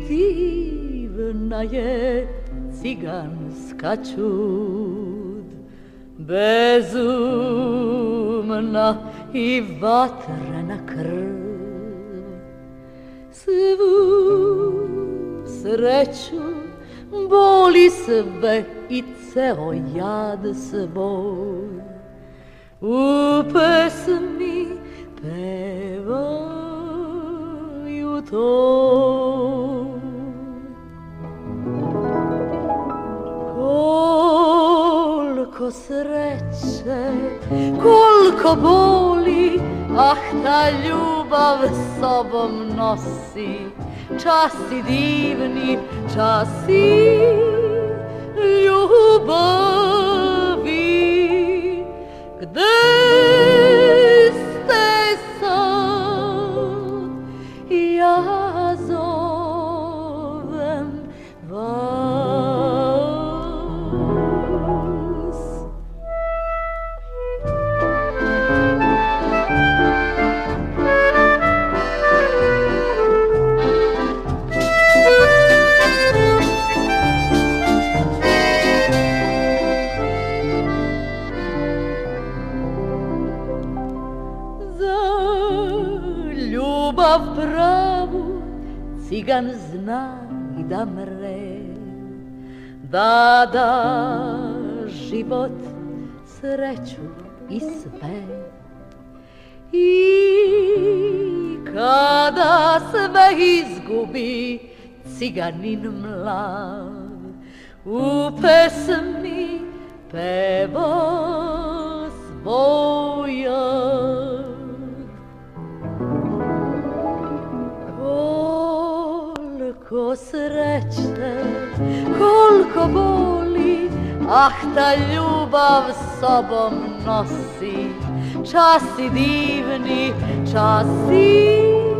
divna je ciganska čud, bezumna i vatrena krv. Svu sreću boli sve i ceo jad svoj, u pesmi pevaju to. Koliko sreće, koliko boli, ah ta ljubav sobom nosi. Časi divni, časi ljubavi, gde ste sad, ja zovem vas. Ljubav pravu cigan zna i da mre, da život, sreću i sve. I kada sve izgubi ciganin mlav, u pesmi peva svoja. Koliko sreće, koliko boli, ah ta ljubav sobom nosi. Časi divni, časi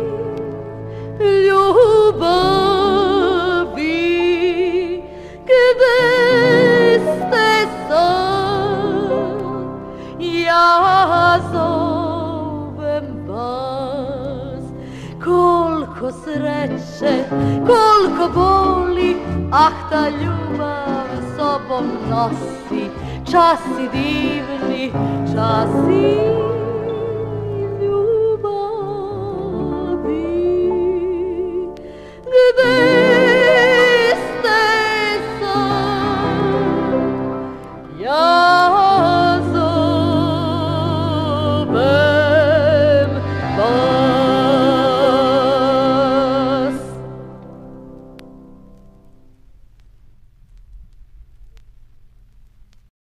ljubavi, gde ste sad, ja zovem vas. Koliko sreće, koliko boli, ah ta ljubav sobom nosi. Časi divni, časi ljubavi, gde ste sad, ja zovem